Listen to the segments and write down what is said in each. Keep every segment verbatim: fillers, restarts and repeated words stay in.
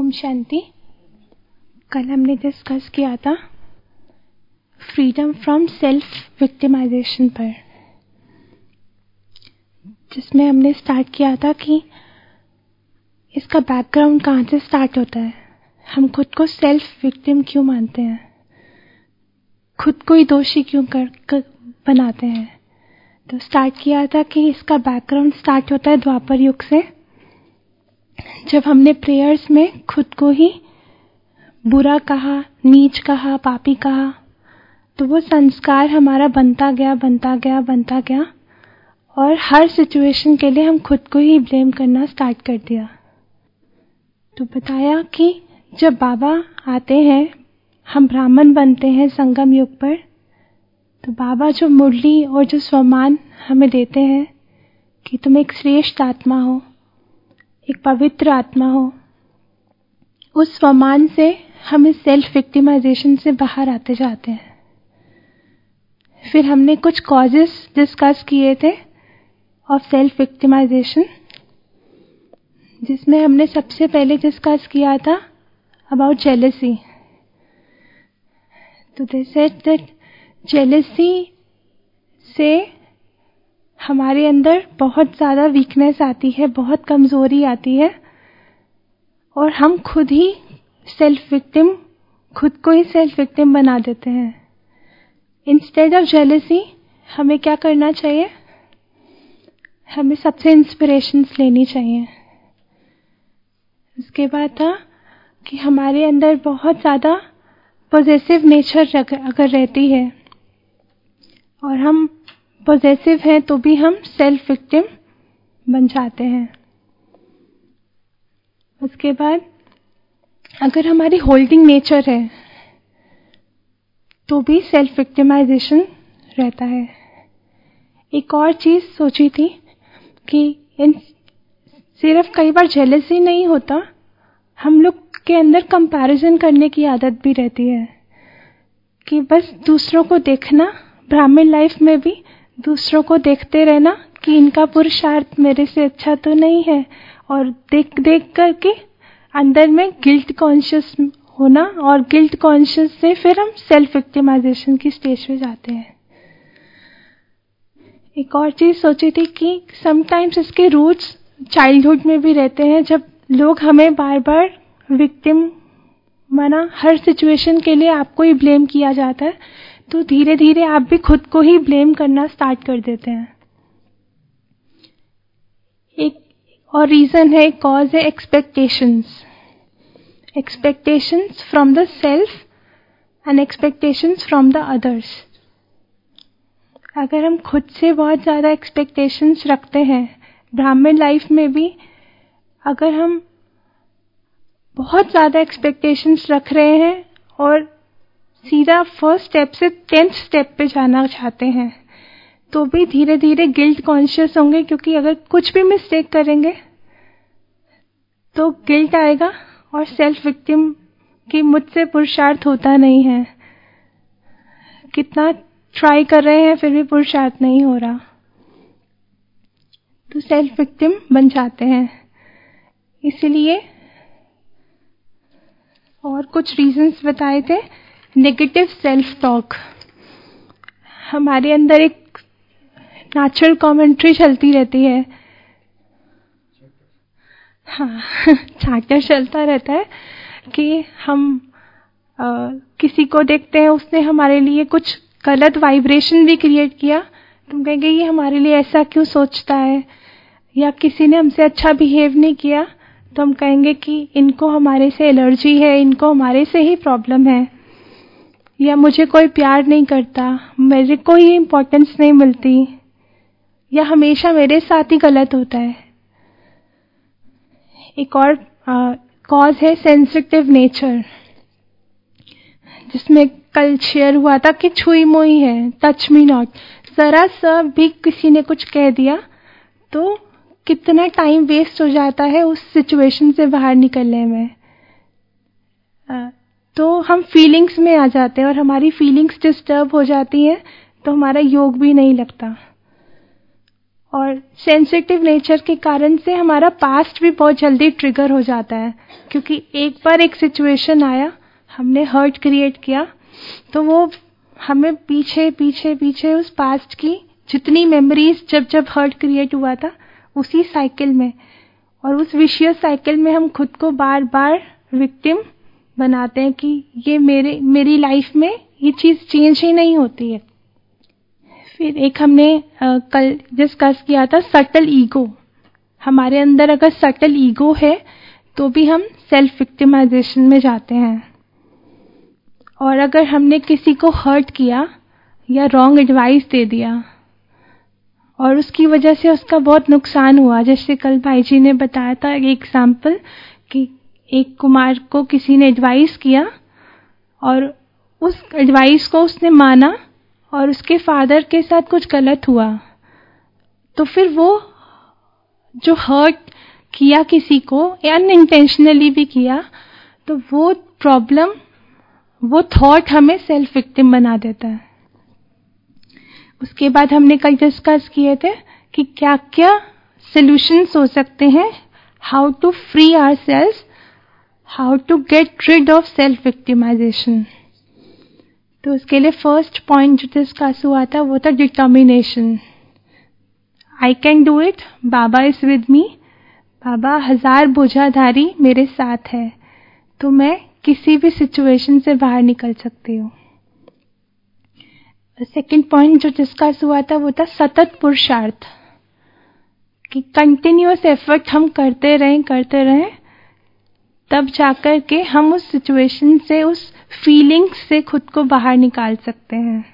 ओम शांति। कल हमने डिस्कस किया था फ्रीडम फ्रॉम सेल्फ विक्टिमाइजेशन पर, जिसमें हमने स्टार्ट किया था कि इसका बैकग्राउंड कहाँ से स्टार्ट होता है। हम खुद को सेल्फ विक्टिम क्यों मानते हैं, खुद को ही दोषी क्यों कर, कर बनाते हैं। तो स्टार्ट किया था कि इसका बैकग्राउंड स्टार्ट होता है द्वापर युग से, जब हमने प्रेयर्स में खुद को ही बुरा कहा, नीच कहा, पापी कहा। तो वो संस्कार हमारा बनता गया बनता गया बनता गया और हर सिचुएशन के लिए हम खुद को ही ब्लेम करना स्टार्ट कर दिया। तो बताया कि जब बाबा आते हैं, हम ब्राह्मण बनते हैं संगम युग पर, तो बाबा जो मुरली और जो स्वमान हमें देते हैं कि तुम एक श्रेष्ठ आत्मा हो, एक पवित्र आत्मा हो, उस स्वमान से हम इस सेल्फ विक्टिमाइजेशन से बाहर आते जाते हैं। फिर हमने कुछ कॉजेस डिस्कस किए थे ऑफ सेल्फ विक्टिमाइजेशन, जिसमें हमने सबसे पहले डिस्कस किया था अबाउट जेलसी। तो दे सेड दैट जेलसी से हमारे अंदर बहुत ज़्यादा वीकनेस आती है, बहुत कमज़ोरी आती है और हम खुद ही सेल्फ विक्टिम, खुद को ही सेल्फ विक्टिम बना देते हैं। इंस्टेड ऑफ जेलसी हमें क्या करना चाहिए, हमें सबसे इंस्पिरेशंस लेनी चाहिए। उसके बाद था कि हमारे अंदर बहुत ज़्यादा पॉजेसिव नेचर अगर रहती है और हम पॉजेसिव हैं तो भी हम सेल्फ विक्टिम बन जाते हैं। उसके बाद अगर हमारी होल्डिंग नेचर है तो भी सेल्फ विक्टिमाइजेशन रहता है। एक और चीज़ सोची थी कि इन सिर्फ कई बार जेलसी नहीं होता, हम लोग के अंदर कंपैरिजन करने की आदत भी रहती है कि बस दूसरों को देखना, ब्राह्मण लाइफ में भी दूसरों को देखते रहना कि इनका पुरुषार्थ मेरे से अच्छा तो नहीं है, और देख देख करके अंदर में गिल्ट कॉन्शियस होना, और गिल्ट कॉन्शियस से फिर हम सेल्फ विक्टिमाइजेशन की स्टेज पे जाते हैं। एक और चीज़ सोची थी कि समटाइम्स इसके रूट्स चाइल्डहुड में भी रहते हैं, जब लोग हमें बार बार विक्टिम माना, हर सिचुएशन के लिए आपको ही ब्लेम किया जाता है, तो धीरे धीरे आप भी खुद को ही ब्लेम करना स्टार्ट कर देते हैं। एक और रीज़न है, कॉज है expectations. Expectations from the self and expectations from the others. अगर हम खुद से बहुत ज़्यादा एक्सपेक्टेशंस रखते हैं, ब्राह्मण लाइफ में भी अगर हम बहुत ज़्यादा एक्सपेक्टेशंस रख रहे हैं और सीधा फर्स्ट स्टेप से टेंथ स्टेप पे जाना चाहते हैं, तो भी धीरे धीरे गिल्ट कॉन्शियस होंगे, क्योंकि अगर कुछ भी मिस्टेक करेंगे तो गिल्ट आएगा और सेल्फ विक्टिम की मुझसे पुरुषार्थ होता नहीं है, कितना ट्राई कर रहे हैं फिर भी पुरुषार्थ नहीं हो रहा, तो सेल्फ विक्टिम बन जाते हैं। इसलिए और कुछ रीजंस बताए थे। नेगेटिव सेल्फ टॉक, हमारे अंदर एक नेचुरल कमेंट्री चलती रहती है, हाँ चार्टर चलता रहता है कि हम आ, किसी को देखते हैं, उसने हमारे लिए कुछ गलत वाइब्रेशन भी क्रिएट किया, तुम कहेंगे ये हमारे लिए ऐसा क्यों सोचता है, या किसी ने हमसे अच्छा बिहेव नहीं किया तो हम कहेंगे कि इनको हमारे से एलर्जी है, इनको हमारे से ही प्रॉब्लम है, या मुझे कोई प्यार नहीं करता, मेरे को ही इम्पोर्टेंस नहीं मिलती, या हमेशा मेरे साथ ही गलत होता है। एक और कॉज है सेंसिटिव नेचर, जिसमें कल शेयर हुआ था कि छुई मोई है, टच मी नॉट। जरा सा भी किसी ने कुछ कह दिया तो कितना टाइम वेस्ट हो जाता है उस सिचुएशन से बाहर निकलने में। तो हम फीलिंग्स में आ जाते हैं और हमारी फीलिंग्स डिस्टर्ब हो जाती हैं, तो हमारा योग भी नहीं लगता। और सेंसिटिव नेचर के कारण से हमारा पास्ट भी बहुत जल्दी ट्रिगर हो जाता है, क्योंकि एक बार एक सिचुएशन आया, हमने हर्ट क्रिएट किया, तो वो हमें पीछे पीछे पीछे उस पास्ट की जितनी मेमोरीज जब जब हर्ट क्रिएट हुआ था उसी साइकिल में, और उस विशियस साइकिल में हम खुद को बार बार विक्टिम बनाते हैं कि ये मेरे मेरी लाइफ में ये चीज़ चेंज ही नहीं होती है। फिर एक हमने आ, कल डिस्कस किया था सटल ईगो। हमारे अंदर अगर सटल ईगो है तो भी हम सेल्फ विक्टिमाइजेशन में जाते हैं। और अगर हमने किसी को हर्ट किया या रॉन्ग एडवाइस दे दिया और उसकी वजह से उसका बहुत नुकसान हुआ, जैसे कल भाई जी ने बताया था एक एग्जाम्पल कि एक कुमार को किसी ने एडवाइस किया और उस एडवाइस को उसने माना और उसके फादर के साथ कुछ गलत हुआ, तो फिर वो जो हर्ट किया किसी को अनइंटेंशनली भी किया, तो वो प्रॉब्लम, वो थॉट हमें सेल्फ विक्टिम बना देता है। उसके बाद हमने कल डिस्कस किए थे कि क्या क्या सॉल्यूशंस हो सकते हैं, how to free ourselves, how to get rid of self victimization. तो उसके लिए फर्स्ट पॉइंट जो डिस्कस हुआ था वो था determination. I can do it, Baba is with me, Baba हजार बोझाधारी मेरे साथ है, तो मैं किसी भी सिचुएशन से बाहर निकल सकती हूँ। सेकेंड पॉइंट जो डिस्कस हुआ था वो था सतत पुरुषार्थ, कि कंटिन्यूअस एफर्ट हम करते रहें करते रहें तब जाकर के हम उस सिचुएशन से, उस फीलिंग्स से खुद को बाहर निकाल सकते हैं।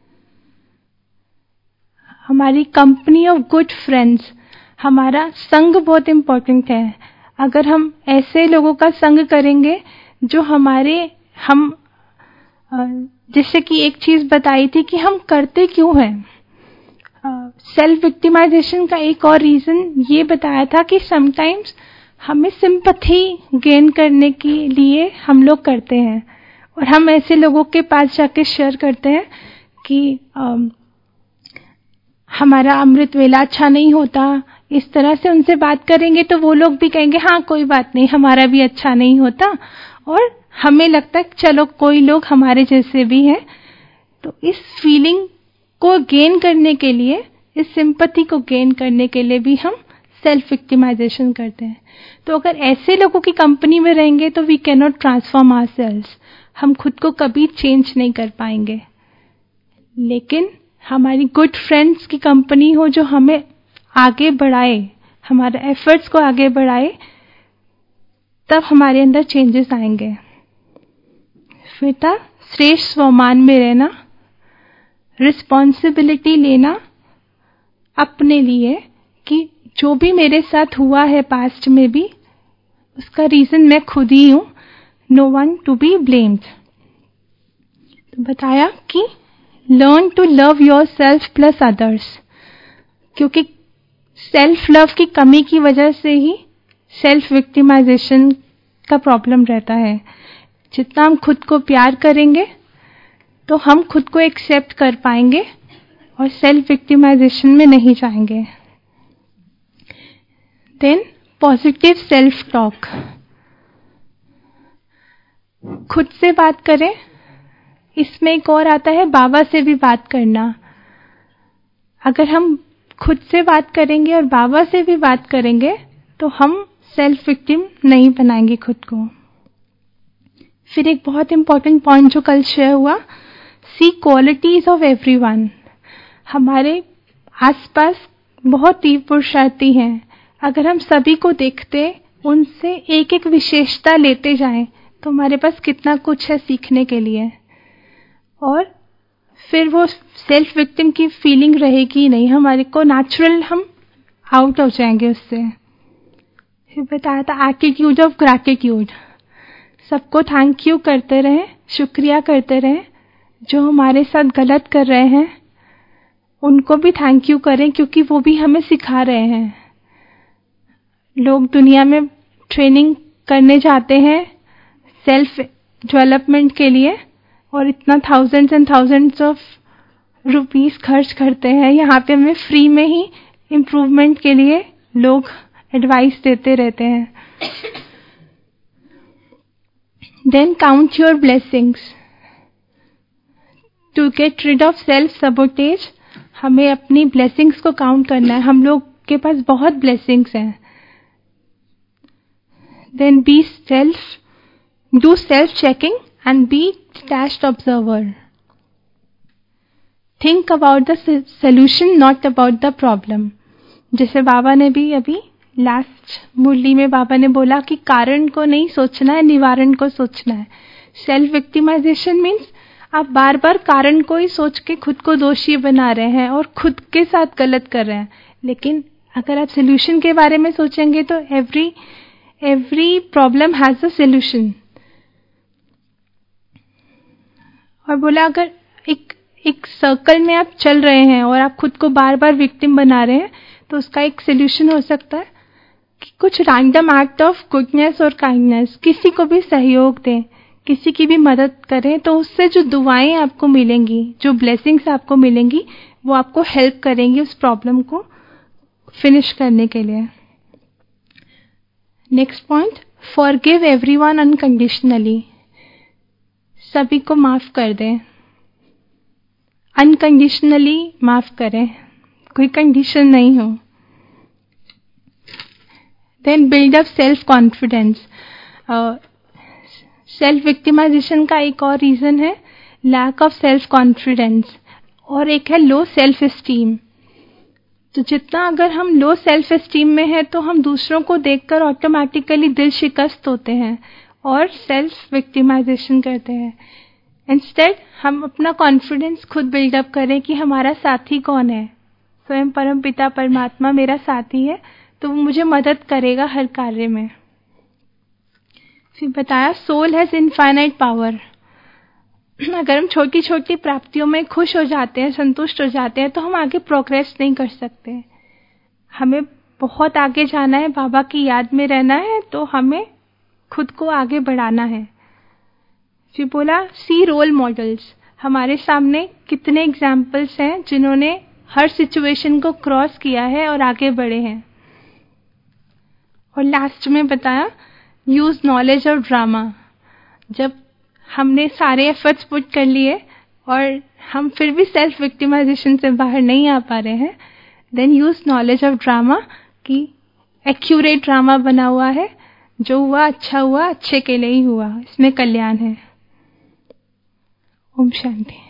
हमारी कंपनी ऑफ गुड फ्रेंड्स, हमारा संग बहुत इम्पोर्टेंट है। अगर हम ऐसे लोगों का संग करेंगे जो हमारे, हम जैसे कि एक चीज बताई थी कि हम करते क्यों हैं, सेल्फ विक्टिमाइजेशन का एक और रीजन ये बताया था कि समटाइम्स हमें सिंपैथी गेन करने के लिए हम लोग करते हैं, और हम ऐसे लोगों के पास जाके शेयर करते हैं कि आ, हमारा अमृत वेला अच्छा नहीं होता, इस तरह से उनसे बात करेंगे तो वो लोग भी कहेंगे हाँ कोई बात नहीं, हमारा भी अच्छा नहीं होता, और हमें लगता है चलो कोई लोग हमारे जैसे भी हैं। तो इस फीलिंग को गेन करने के लिए, इस सिंपैथी को गेन करने के लिए भी हम सेल्फ विक्टिमाइजेशन करते हैं। तो अगर ऐसे लोगों की कंपनी में रहेंगे तो we cannot transform ourselves, हम खुद को कभी चेंज नहीं कर पाएंगे। लेकिन हमारी गुड फ्रेंड्स की कंपनी हो जो हमें आगे बढ़ाए, हमारे एफर्ट्स को आगे बढ़ाए, तब हमारे अंदर चेंजेस आएंगे। फिर था श्रेष्ठ स्वमान में रहना, रिस्पॉन्सिबिलिटी लेना अपने लिए कि जो भी मेरे साथ हुआ है पास्ट में भी, उसका रीजन मैं खुद ही हूं, no one to be blamed. तो बताया कि learn to love yourself plus others, क्योंकि सेल्फ लव की कमी की वजह से ही सेल्फ विक्टिमाइजेशन का प्रॉब्लम रहता है। जितना हम खुद को प्यार करेंगे तो हम खुद को एक्सेप्ट कर पाएंगे और सेल्फ विक्टिमाइजेशन में नहीं जाएंगे। देन पॉजिटिव सेल्फ टॉक, खुद से बात करें। इसमें एक और आता है बाबा से भी बात करना। अगर हम खुद से बात करेंगे और बाबा से भी बात करेंगे तो हम सेल्फ विक्टिम नहीं बनाएंगे खुद को। फिर एक बहुत इंपॉर्टेंट पॉइंट जो कल शेयर हुआ, सी क्वालिटीज ऑफ एवरीवन। हमारे आसपास बहुत ही पुरुषार्थी हैं, अगर हम सभी को देखते, उनसे एक एक विशेषता लेते जाएं तो हमारे पास कितना कुछ है सीखने के लिए, और फिर वो सेल्फ विक्टिम की फीलिंग रहेगी नहीं, हमारे को नेचुरल हम आउट हो जाएंगे उससे। फिर बताया था एटीट्यूड ऑफ ग्रैटिट्यूड, सबको थैंक यू करते रहें, शुक्रिया करते रहें। जो हमारे साथ गलत कर रहे हैं उनको भी थैंक यू करें, क्योंकि वो भी हमें सिखा रहे हैं। लोग दुनिया में ट्रेनिंग करने जाते हैं सेल्फ डेवलपमेंट के लिए और इतना thousands and thousands of rupees खर्च करते हैं, यहाँ पे हमें फ्री में ही इम्प्रूवमेंट के लिए लोग एडवाइस देते रहते हैं. Then count your blessings. To get rid of self sabotage हमें अपनी ब्लेसिंग्स को काउंट करना है. हम लोग के पास बहुत ब्लेसिंग्स हैं. Then be self do self checking and be detached observer. Think about the solution, not about the problem. जैसे बाबा ने भी अभी लास्ट मुरली में बाबा ने बोला कि कारण को नहीं सोचना है, निवारण को सोचना है. सेल्फ विक्टिमाइजेशन मीन्स आप बार बार कारण को ही सोच के खुद को दोषी बना रहे हैं और खुद के साथ गलत कर रहे हैं. लेकिन अगर आप सोल्यूशन के बारे में सोचेंगे तो every every problem has a solution. और बोला अगर एक एक सर्कल में आप चल रहे हैं और आप खुद को बार बार विक्टिम बना रहे हैं तो उसका एक सोल्यूशन हो सकता है कि कुछ रैंडम एक्ट ऑफ गुडनेस और काइंडनेस, किसी को भी सहयोग दें, किसी की भी मदद करें, तो उससे जो दुआएं आपको मिलेंगी, जो ब्लेसिंग्स आपको मिलेंगी, वो आपको हेल्प करेंगी उस प्रॉब्लम को फिनिश करने के लिए. Next point, forgive everyone unconditionally. सभी को माफ कर दें, अनकंडीशनली माफ करें, कोई कंडीशन नहीं हो. Then build up self confidence. Self victimization का एक और रीजन है लैक ऑफ सेल्फ कॉन्फिडेंस, और एक है लो सेल्फ एस्टीम. तो जितना अगर हम लो सेल्फ एस्टीम में हैं तो हम दूसरों को देखकर ऑटोमेटिकली दिल शिकस्त होते हैं और सेल्फ विक्टिमाइजेशन करते हैं. इंस्टेड हम अपना कॉन्फिडेंस खुद बिल्डअप करें कि हमारा साथी कौन है. स्वयं परम पिता परमात्मा मेरा साथी है, तो वो मुझे मदद करेगा हर कार्य में. फिर बताया सोल हैज इनफाइनाइट पावर. अगर हम छोटी छोटी प्राप्तियों में खुश हो जाते हैं, संतुष्ट हो जाते हैं, तो हम आगे प्रोग्रेस नहीं कर सकते. हमें बहुत आगे जाना है, बाबा की याद में रहना है, तो हमें खुद को आगे बढ़ाना है. फिर बोला सी रोल मॉडल्स. हमारे सामने कितने एग्जाम्पल्स हैं जिन्होंने हर सिचुएशन को क्रॉस किया है और आगे बढ़े हैं. और लास्ट में बताया यूज नॉलेज और ड्रामा. जब हमने सारे एफर्ट्स पुट कर लिए और हम फिर भी सेल्फ विक्टिमाइजेशन से बाहर नहीं आ पा रहे हैं, then use knowledge of drama की एक्यूरेट ड्रामा बना हुआ है. जो हुआ अच्छा हुआ, अच्छे के लिए ही हुआ, इसमें कल्याण है. ओम शांति.